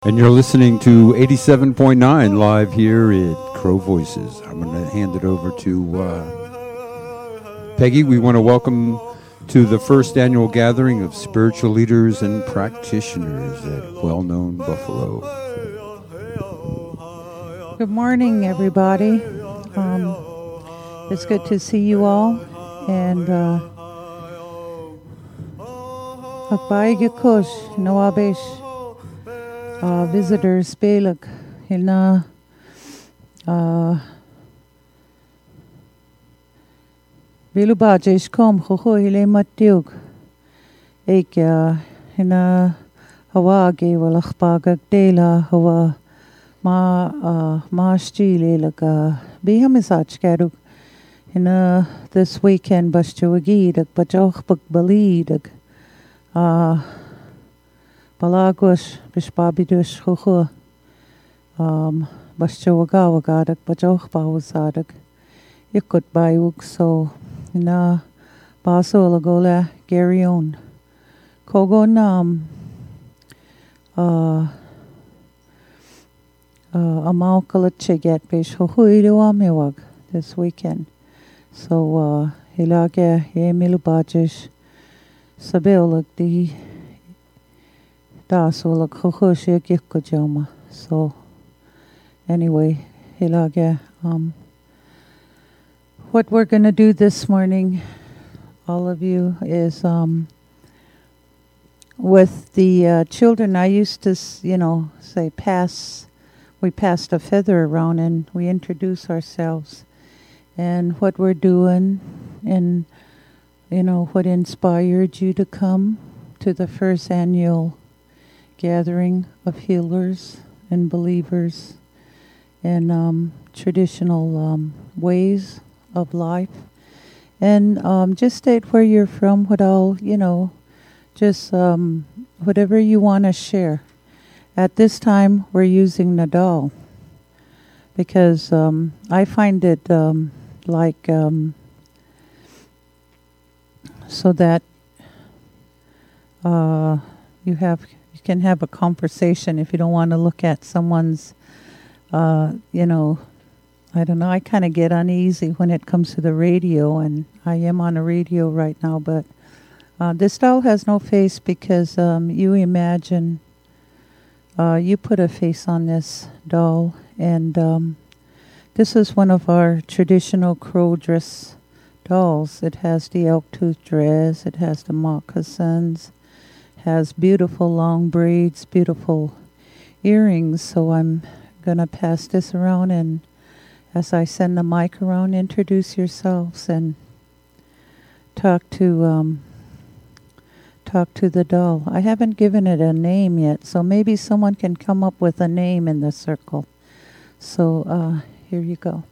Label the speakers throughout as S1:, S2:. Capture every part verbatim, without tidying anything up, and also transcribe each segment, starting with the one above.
S1: And you're listening to eighty-seven point nine live here at Crow Voices. I'm going to hand it over to uh, Peggy. We want to welcome to the first annual gathering of spiritual leaders and practitioners at well-known Buffalo.
S2: Good morning, everybody. Um, it's good to see you all. And Akbaigikush, Nawabesh. Uh, visitors, Belak, Hilna, Vilubajesh kom, Hoho, Hile Matiug, Ekia, Hina, Hawa, Gawalach Bagak, Dela, Hawa, Ma, Ma Stile, Laka, Bihamisach Kaduk, Hina, this weekend, Bashtuagidak, Bajoch Buk Balidak, uh, Balagwash, Bishbabidush, Hoho, um, Bashtuagawagadak, Bajoch Bawazadak, Yukut Bayuk, so, na, Baso Lagola, Garion, Kogo Nam, uh, uh, Amaukala Chigat, Bish Hohuidu Amewag, this weekend. So, uh, Hilage, Yemilubajish, Sabeolag, the So, anyway, Hilage, um, what we're going to do this morning, all of you, is um, with the uh, children. I used to, you know, say pass, we passed a feather around and we introduce ourselves and what we're doing and, you know, what inspired you to come to the first annual gathering of healers and believers and um, traditional um, ways of life. And um, just state where you're from, what all, you know, just um, whatever you want to share. At this time, we're using Nadal because um, I find it um, like um, so that uh, you have you can have a conversation if you don't want to look at someone's, uh, you know, I don't know, I kind of get uneasy when it comes to the radio, and I am on a radio right now, but uh, this doll has no face because um, you imagine, uh, you put a face on this doll, and um, this is one of our traditional crow dress dolls. It has the elk tooth dress, it has the moccasins, has beautiful long braids, beautiful earrings. So I'm going to pass this around, and as I send the mic around, introduce yourselves and talk to um, talk to the doll. I haven't given it a name yet, so maybe someone can come up with a name in the circle. So uh, here you go.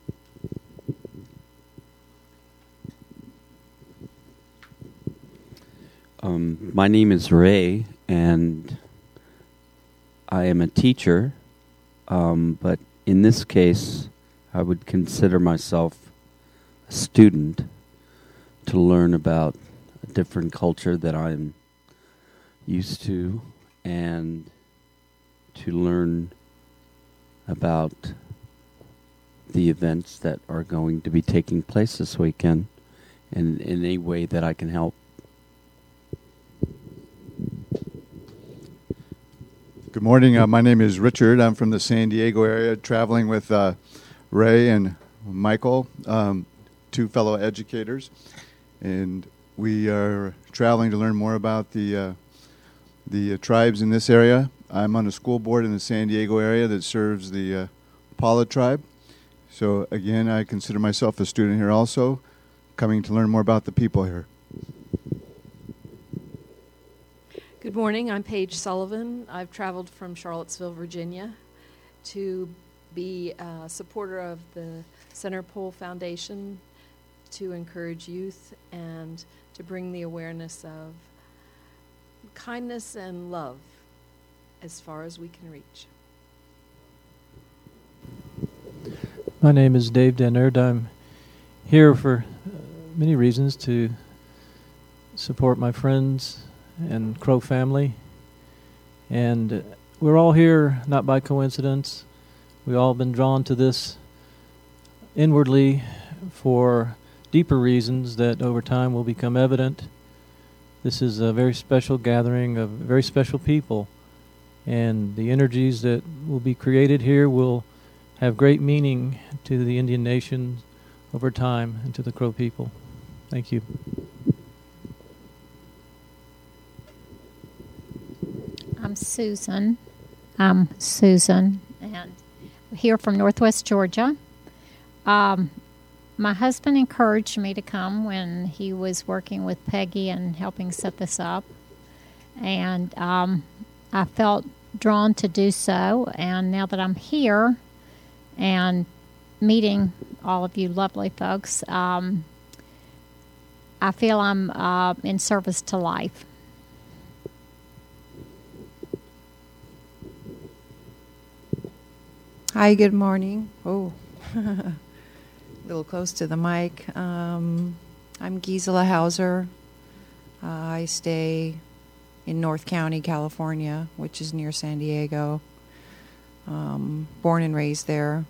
S3: Um, my name is Ray, and I am a teacher, um, but in this case, I would consider myself a student to learn about a different culture that I'm used to, and to learn about the events that are going to be taking place this weekend, and in any way that I can help.
S4: Good morning. Uh, my name is Richard. I'm from the San Diego area, traveling with uh, Ray and Michael, um, two fellow educators, and we are traveling to learn more about the uh, the uh, tribes in this area. I'm on a school board in the San Diego area that serves the uh, Pala tribe. So again, I consider myself a student here also, coming to learn more about the people here.
S5: Good morning, I'm Paige Sullivan. I've traveled from Charlottesville, Virginia to be a supporter of the Centerpole Foundation to encourage youth and to bring the awareness of kindness and love as far as we can reach.
S6: My name is Dave Dennard. I'm here for uh, many reasons to support my friends and Crow family, and we're all here not by coincidence. We've all been drawn to this inwardly for deeper reasons that over time will become evident. This is a very special gathering of very special people, and the energies that will be created here will have great meaning to the Indian nation over time and to the Crow people. Thank you.
S7: I'm Susan. I'm Susan, and here from Northwest Georgia. Um, my husband encouraged me to come when he was working with Peggy and helping set this up, and um, I felt drawn to do so. And now that I'm here and meeting all of you lovely folks, um, I feel I'm uh, in service to life.
S8: Hi, good morning. Oh, a little close to the mic. Um, I'm Gisela Hauser. Uh, I stay in North County, California, which is near San Diego. Um, born and raised there.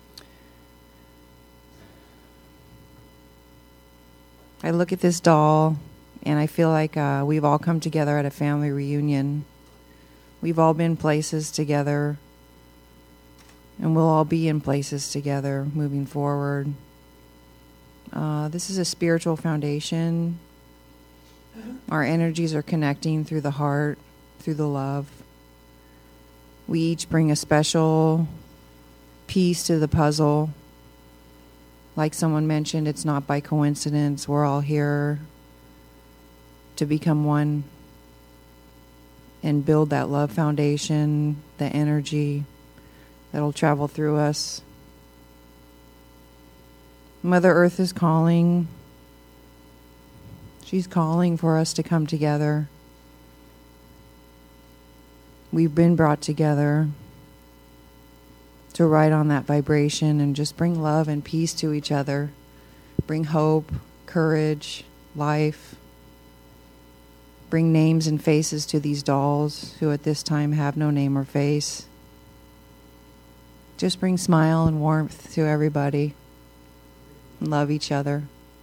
S8: I look at this doll, and I feel like uh, we've all come together at a family reunion. We've all been places together, and we'll all be in places together moving forward. Uh, this is a spiritual foundation. Our energies are connecting through the heart, through the love. We each bring a special piece to the puzzle. Like someone mentioned, it's not by coincidence. We're all here to become one and build that love foundation, the energy that'll travel through us. Mother Earth is calling. She's calling for us to come together. We've been brought together to ride on that vibration and just bring love and peace to each other. Bring hope, courage, life. Bring names and faces to these dolls who at this time have no name or face. Just bring smile and warmth to everybody. And love each other.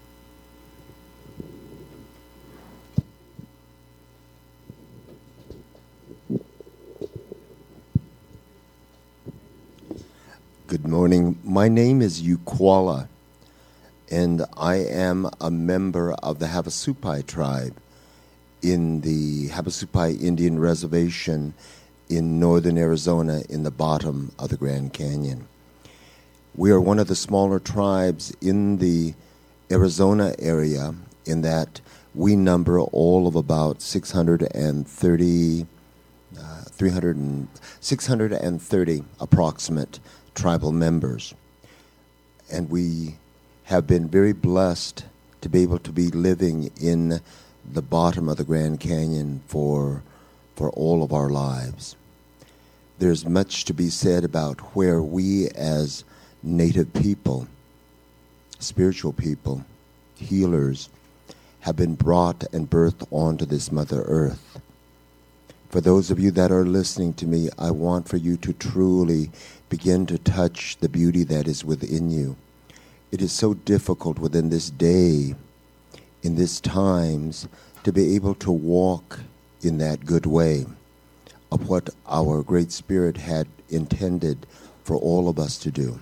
S9: Good morning. My name is Ukwala, and I am a member of the Havasupai tribe in the Havasupai Indian Reservation in northern Arizona in the bottom of the Grand Canyon. We are one of the smaller tribes in the Arizona area in that we number all of about six hundred thirty, uh, three hundred and six hundred thirty approximate tribal members. And we have been very blessed to be able to be living in the bottom of the Grand Canyon for for all of our lives. There's much to be said about where we as Native people, spiritual people, healers, have been brought and birthed onto this Mother Earth. For those of you that are listening to me, I want for you to truly begin to touch the beauty that is within you. It is so difficult within this day, in these times, to be able to walk in that good way of what our Great Spirit had intended for all of us to do.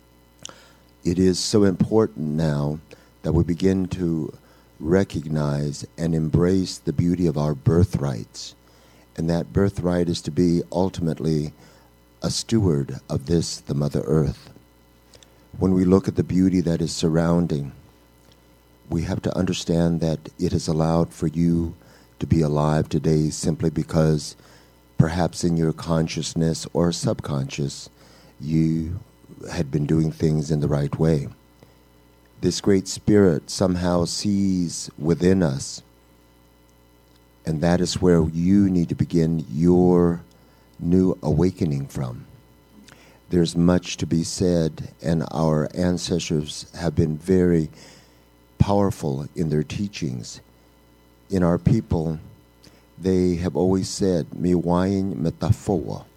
S9: It is so important now that we begin to recognize and embrace the beauty of our birthrights. And that birthright is to be ultimately a steward of this, the Mother Earth. When we look at the beauty that is surrounding, we have to understand that it is allowed for you to be alive today simply because perhaps in your consciousness or subconscious you had been doing things in the right way. This Great Spirit somehow sees within us, and that is where you need to begin your new awakening from. There's much to be said, and our ancestors have been very powerful in their teachings. In our people, they have always said, "Miwain metafoa,"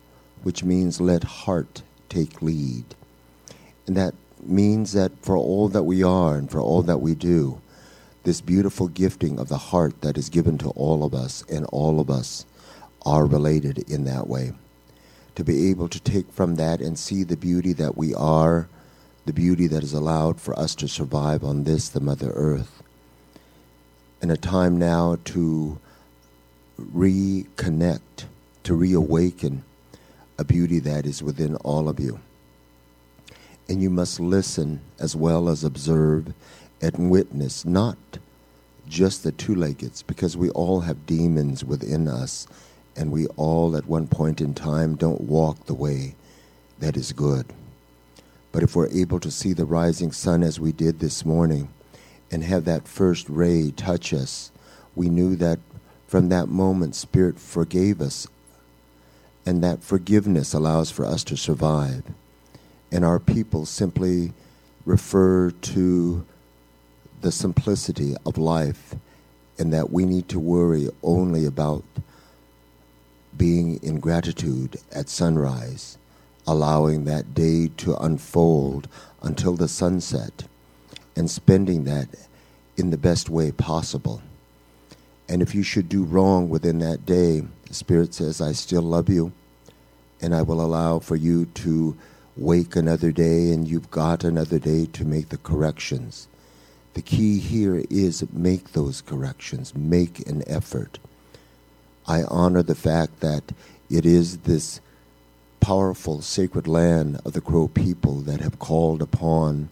S9: which means let heart take lead. And that means that for all that we are and for all that we do, this beautiful gifting of the heart that is given to all of us, and all of us are related in that way. To be able to take from that and see the beauty that we are, the beauty that is allowed for us to survive on this, the Mother Earth. And a time now to reconnect, to reawaken a beauty that is within all of you. And you must listen as well as observe and witness, not just the two-leggeds, because we all have demons within us, and we all at one point in time don't walk the way that is good. But if we're able to see the rising sun as we did this morning and have that first ray touch us, we knew that from that moment Spirit forgave us, and that forgiveness allows for us to survive. And our people simply refer to the simplicity of life, and that we need to worry only about being in gratitude at sunrise, allowing that day to unfold until the sunset, and spending that in the best way possible. And if you should do wrong within that day, the Spirit says, I still love you, and I will allow for you to wake another day, and you've got another day to make the corrections. The key here is make those corrections, make an effort. I honor the fact that it is this powerful sacred land of the Crow people that have called upon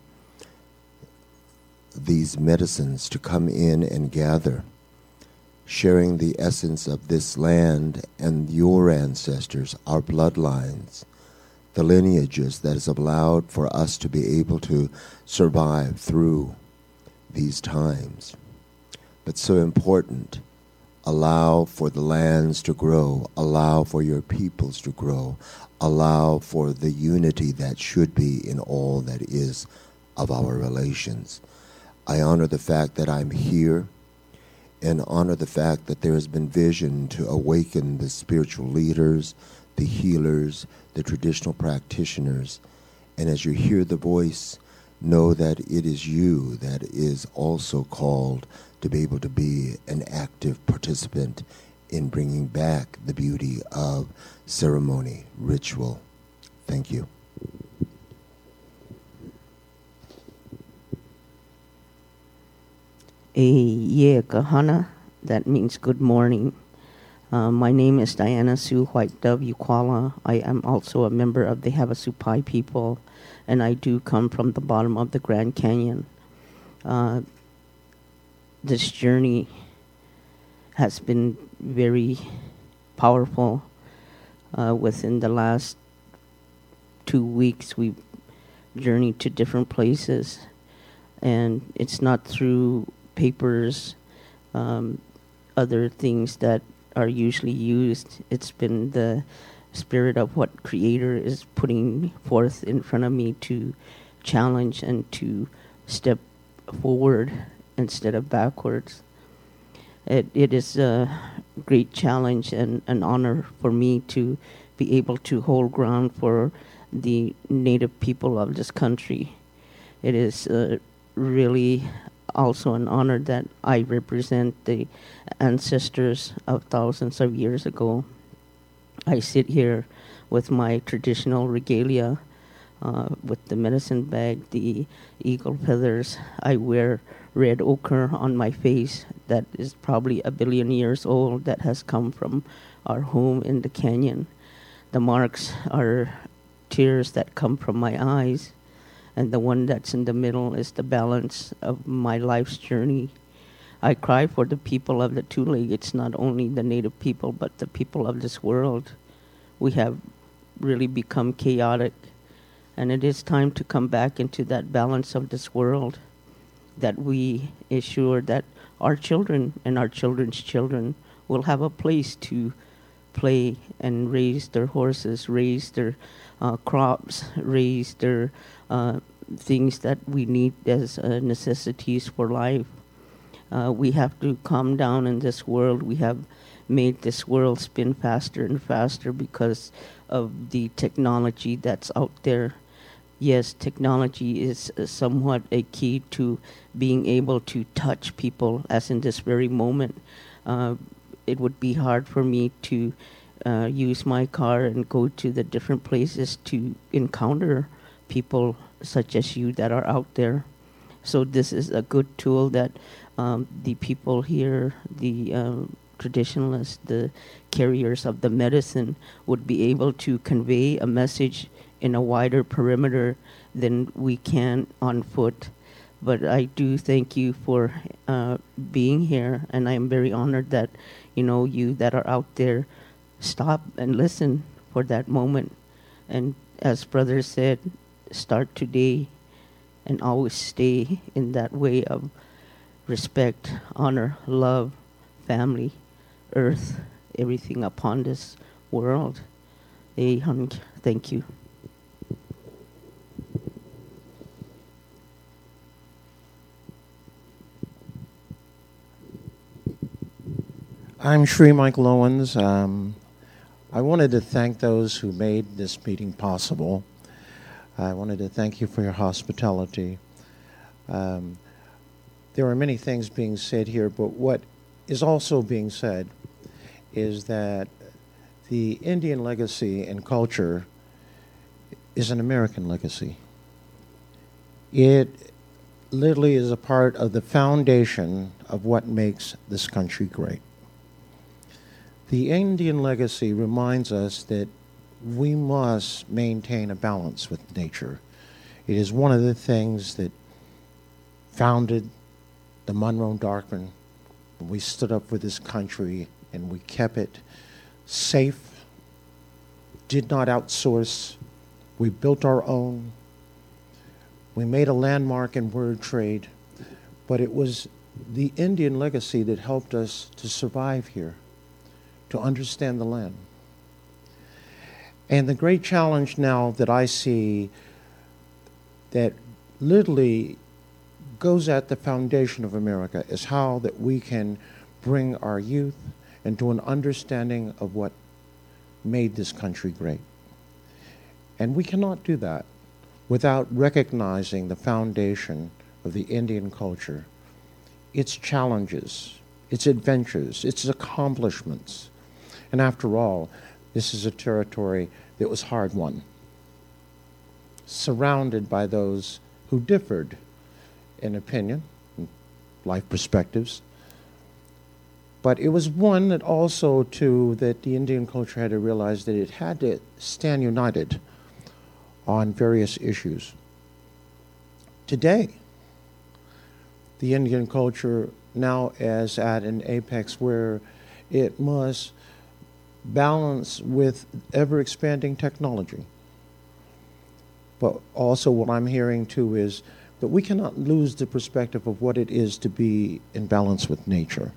S9: these medicines to come in and gather, sharing the essence of this land and your ancestors, our bloodlines, the lineages that is allowed for us to be able to survive through these times. But so important, allow for the lands to grow, allow for your peoples to grow, allow for the unity that should be in all that is of our relations. I honor the fact that I'm here, and honor the fact that there has been vision to awaken the spiritual leaders, the healers, the traditional practitioners. And as you hear the voice, know that it is you that is also called to be able to be an active participant in bringing back the beauty of ceremony, ritual. Thank you.
S10: Ye Kahana, that means good morning. Uh, my name is Diana Sue White Dove Ukwala. I am also a member of the Havasupai people, and I do come from the bottom of the Grand Canyon. Uh, this journey has been very powerful. Uh, within the last two weeks, we've journeyed to different places, and it's not through papers, um, other things that are usually used. It's been the spirit of what Creator is putting forth in front of me to challenge and to step forward instead of backwards. It, it is a great challenge and an honor for me to be able to hold ground for the Native people of this country. It is uh, really also an honor that I represent the ancestors of thousands of years ago. I sit here with my traditional regalia, uh, with the medicine bag, the eagle feathers. I wear red ochre on my face that is probably a billion years old, that has come from our home in the canyon. The marks are tears that come from my eyes, and the one that's in the middle is the balance of my life's journey. I cry for the people of the two-leggeds, not only the Native people, but the people of this world. We have really become chaotic, and it is time to come back into that balance of this world, that we assure that our children and our children's children will have a place to play and raise their horses, raise their uh, crops, raise their uh, things that we need as uh, necessities for life. Uh, we have to calm down in this world. We have made this world spin faster and faster because of the technology that's out there. Yes, technology is uh, somewhat a key to being able to touch people, as in this very moment. Uh, it would be hard for me to uh, use my car and go to the different places to encounter people such as you that are out there. So this is a good tool that um, the people here, the um, traditionalists, the carriers of the medicine, would be able to convey a message in a wider perimeter than we can on foot. But I do thank you for uh, being here, and I am very honored that, you know, you that are out there stop and listen for that moment. And as Brother said, start today and always stay in that way of respect, honor, love, family, earth, everything upon this world. Hey, honey, thank you.
S11: I'm Sri Michael Owens. Um, I wanted to thank those who made this meeting possible. I wanted to thank you for your hospitality. Um, there are many things being said here, but what is also being said is that the Indian legacy and culture is an American legacy. It literally is a part of the foundation of what makes this country great. The Indian legacy reminds us that we must maintain a balance with nature. It is one of the things that founded the Monroe Doctrine. We stood up for this country and we kept it safe, did not outsource. We built our own. We made a landmark in word trade, but it was the Indian legacy that helped us to survive here, to understand the land. And the great challenge now that I see that literally goes at the foundation of America is how that we can bring our youth into an understanding of what made this country great. And we cannot do that without recognizing the foundation of the Indian culture, its challenges, its adventures, its accomplishments. And after all, this is a territory that was hard won, surrounded by those who differed in opinion, and life perspectives. But it was one that also, too, that the Indian culture had to realize that it had to stand united on various issues. Today, the Indian culture now is at an apex where it must balance with ever-expanding technology. But also what I'm hearing, too, is that we cannot lose the perspective of what it is to be in balance with nature.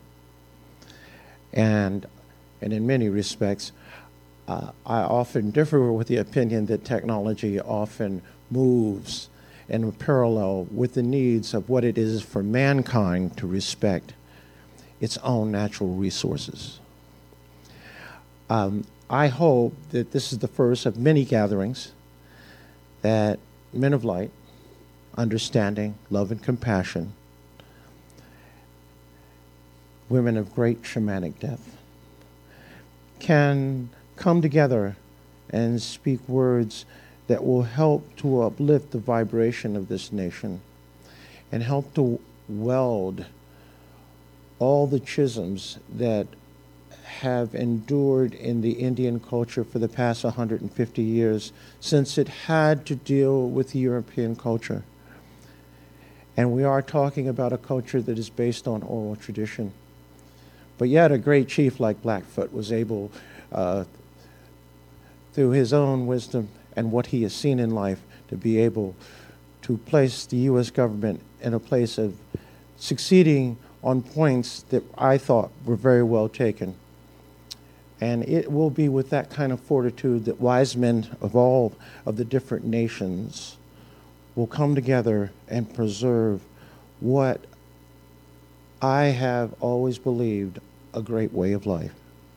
S11: And, and in many respects, uh, I often differ with the opinion that technology often moves in parallel with the needs of what it is for mankind to respect its own natural resources. Um, I hope that this is the first of many gatherings that men of light, understanding, love, and compassion, women of great shamanic depth, can come together and speak words that will help to uplift the vibration of this nation and help to weld all the schisms that have endured in the Indian culture for the past one hundred fifty years, since it had to deal with the European culture. And we are talking about a culture that is based on oral tradition. But yet a great chief like Blackfoot was able, uh, through his own wisdom and what he has seen in life, to be able to place the U S government in a place of succeeding on points that I thought were very well taken. And it will be with that kind of fortitude that wise men of all of the different nations will come together and preserve what I have always believed a great way of life.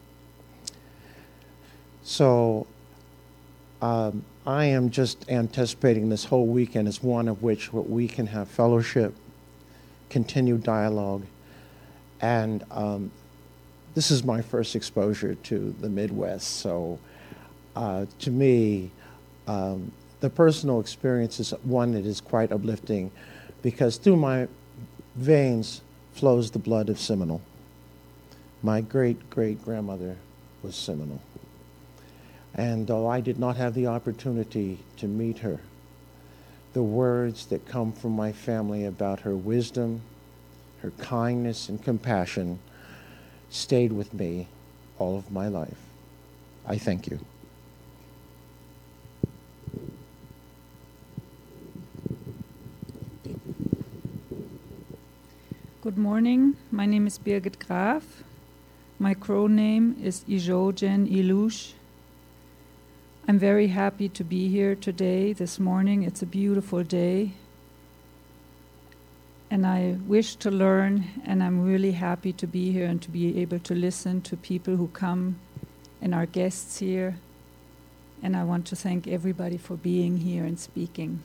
S11: So um, I am just anticipating this whole weekend as one of which we can have fellowship, continued dialogue, and um, this is my first exposure to the Midwest. So uh, to me, um, the personal experience is one that is quite uplifting, because through my veins flows the blood of Seminole. My great-great-grandmother was Seminole. And though I did not have the opportunity to meet her, the words that come from my family about her wisdom, her kindness and compassion stayed with me all of my life. I thank you.
S12: Good morning. My name is Birgit Graf. My Crow name is Ijojen Ilush. I'm very happy to be here today, this morning. It's a beautiful day. And I wish to learn, and I'm really happy to be here and to be able to listen to people who come and our guests here. And I want to thank everybody for being here and speaking.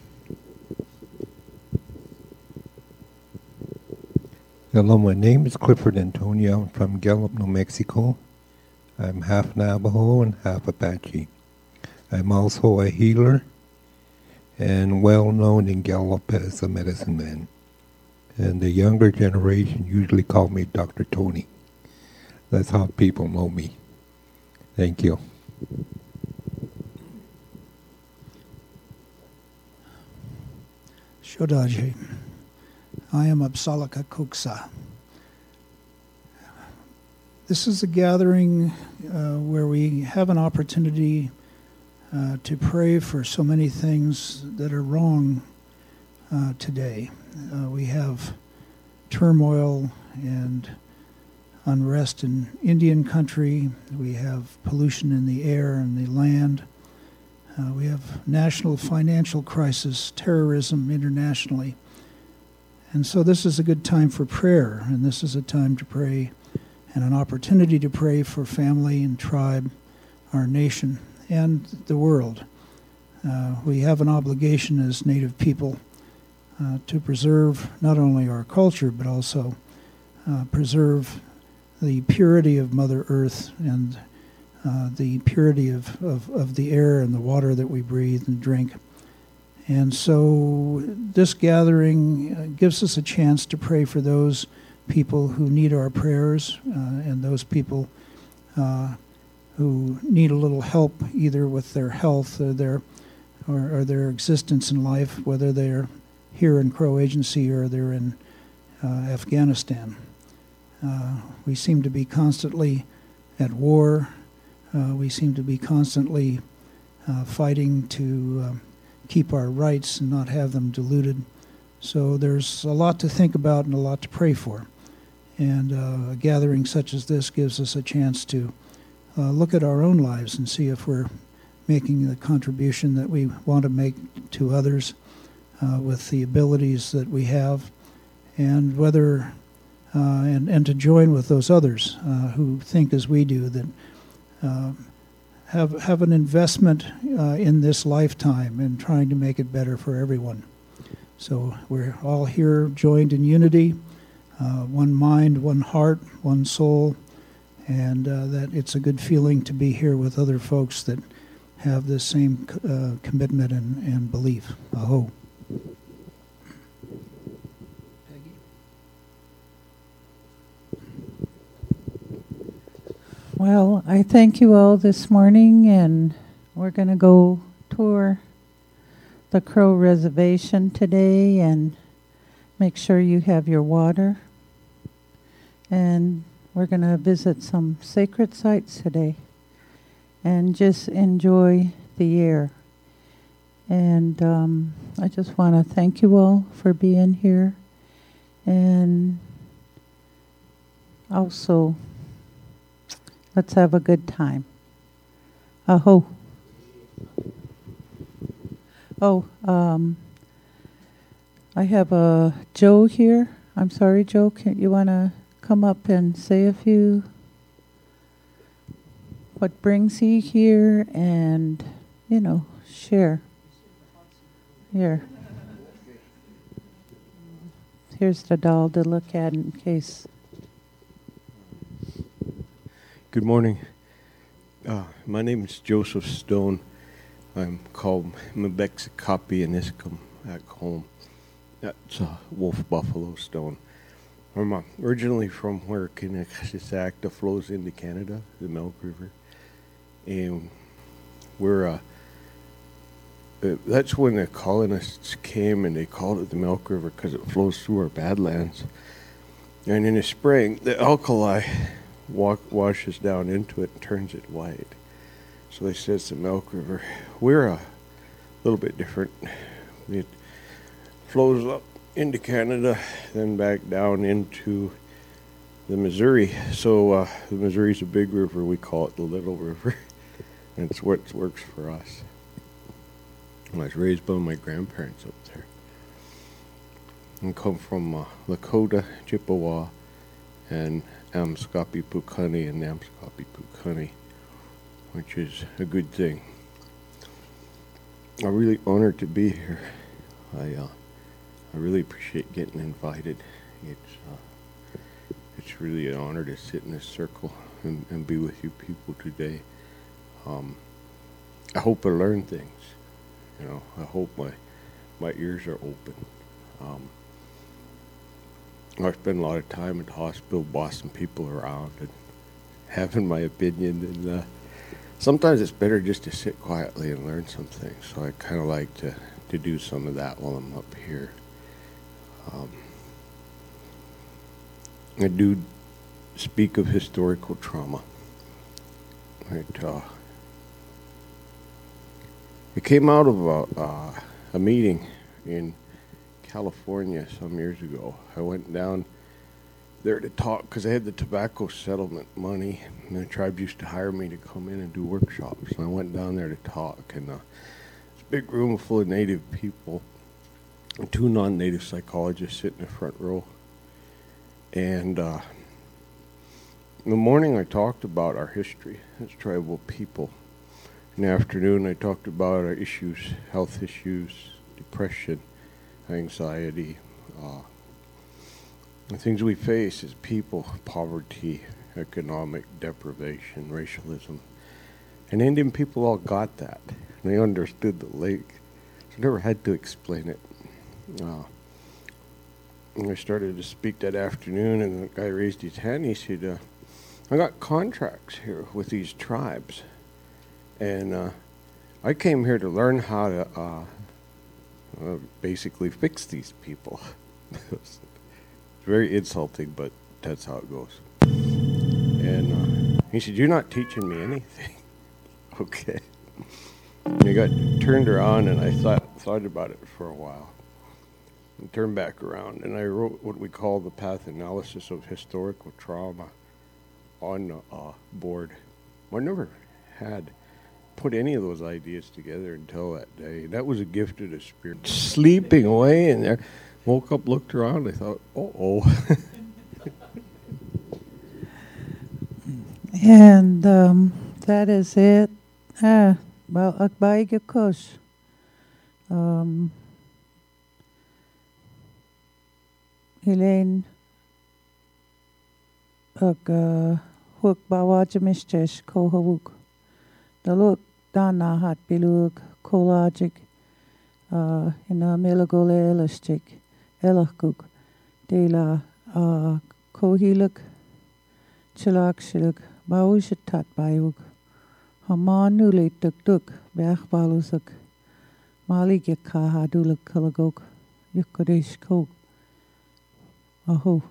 S13: Hello, my name is Clifford Antonio. I'm from Gallup, New Mexico. I'm half Navajo and half Apache. I'm also a healer and well known in Gallup as a medicine man. And the younger generation usually call me Doctor Tony. That's how people know me. Thank you.
S14: Shodaji. I am Apsalaka Kuksa. This is a gathering uh, where we have an opportunity uh, to pray for so many things that are wrong uh, today. Uh, we have turmoil and unrest in Indian country. We have pollution in the air and the land. Uh, we have national financial crisis, terrorism internationally. And so this is a good time for prayer, and this is a time to pray and an opportunity to pray for family and tribe, our nation, and the world. Uh, we have an obligation as Native people uh, to preserve not only our culture, but also uh, preserve the purity of Mother Earth and uh, the purity of, of, of the air and the water that we breathe and drink. And so this gathering gives us a chance to pray for those people who need our prayers uh, and those people uh, who need a little help either with their health or their or, or their existence in life, whether they're here in Crow Agency or they're in uh, Afghanistan. Uh, we seem to be constantly at war. Uh, we seem to be constantly uh, fighting to uh, keep our rights and not have them diluted. So there's a lot to think about and a lot to pray for. And uh, a gathering such as this gives us a chance to uh, look at our own lives and see if we're making the contribution that we want to make to others uh, with the abilities that we have, and whether uh, and, and to join with those others uh, who think as we do, that uh, have have an investment uh, in this lifetime and trying to make it better for everyone. So we're all here joined in unity, uh, one mind, one heart, one soul, and uh, that it's a good feeling to be here with other folks that have the same uh, commitment and, and belief. Aho.
S2: Well, I thank you all this morning, and we're going to go tour the Crow Reservation today and make sure you have your water. And we're going to visit some sacred sites today and just enjoy the air. And um, I just want to thank you all for being here. And also, let's have a good time. Aho. Oh, um, I have a Joe here. I'm sorry, Joe. Can you want to come up and say a few what brings you here and, you know, share. Here. Here's the doll to look at in case.
S15: Good morning. Uh, my name is Joseph Stone. I'm called Mbexikapi Aniskum back home. That's uh, Wolf Buffalo Stone. I'm uh, originally from where Kinexisacta flows into Canada, the Milk River. And we're, uh, uh, that's when the colonists came and they called it the Milk River because it flows through our Badlands. And in the spring, the alkali walk, washes down into it and turns it white. So they said it's the Milk River. We're a little bit different. It flows up into Canada, then back down into the Missouri. So uh, the Missouri's a big river. We call it the Little River. And it's what works for us. I was raised by my grandparents up there. I come from uh, Lakota, Chippewa, and Amskapi Pukani and Amskapi Pukani, which is a good thing. I'm really honored to be here. I uh, I really appreciate getting invited. It's uh, it's really an honor to sit in this circle and, and be with you people today. Um, I hope I learn things. You know, I hope my my ears are open. Um, I spend a lot of time at the hospital bossing people around and having my opinion, and uh, sometimes it's better just to sit quietly and learn some things. So I kind of like to, to do some of that while I'm up here. Um, I do speak of historical trauma. It, uh, it came out of a, uh, a meeting in California some years ago. I went down there to talk because I had the tobacco settlement money, and the tribe used to hire me to come in and do workshops. And I went down there to talk, and uh, it's a big room full of Native people, and two non-Native psychologists sit in the front row. And uh, in the morning, I talked about our history as tribal people. In the afternoon, I talked about our issues, health issues, depression, anxiety, uh, the things we face as people, poverty, economic deprivation, racialism. And Indian people all got that. And they understood the lake. So I never had to explain it. Uh, and I started to speak that afternoon, and the guy raised his hand. He said, uh, I got contracts here with these tribes. And uh, I came here to learn how to uh, uh, basically fix these people. It's very insulting, but that's how it goes. And uh, he said, you're not teaching me anything. Okay. And he got turned around, and I thought thought about it for a while. And turned back around, and I wrote what we call the path analysis of historical trauma on the uh, board. I never had put any of those ideas together until that day. That was a gift of the Spirit. Sleeping away in there, woke up, looked around, I thought, uh-oh.
S2: And um, that is it. Ah, well, akbaiga kush. Um, Elaine, ag hook bawajamishtesh kohawuk. The look dana hat bilug kolagic uh in a melagole elastic elachguk de la uh kohiluk chilakshiluk baushatat bayug hamanule tuk tuk bachbaluzuk malige kahaduluk kalagok yukodesh kog aho.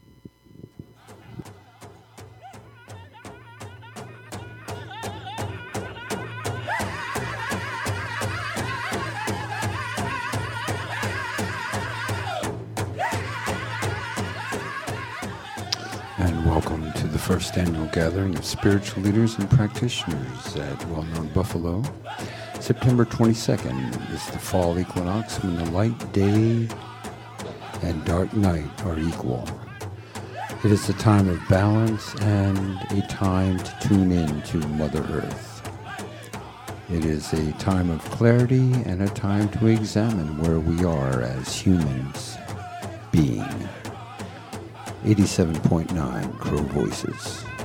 S1: And welcome to the first annual gathering of spiritual leaders and practitioners at well-known Buffalo. September twenty-second is the fall equinox, when the light day and dark night are equal. It is a time of balance and a time to tune in to Mother Earth. It is a time of clarity and a time to examine where we are as humans being. eighty-seven point nine Crow Voices.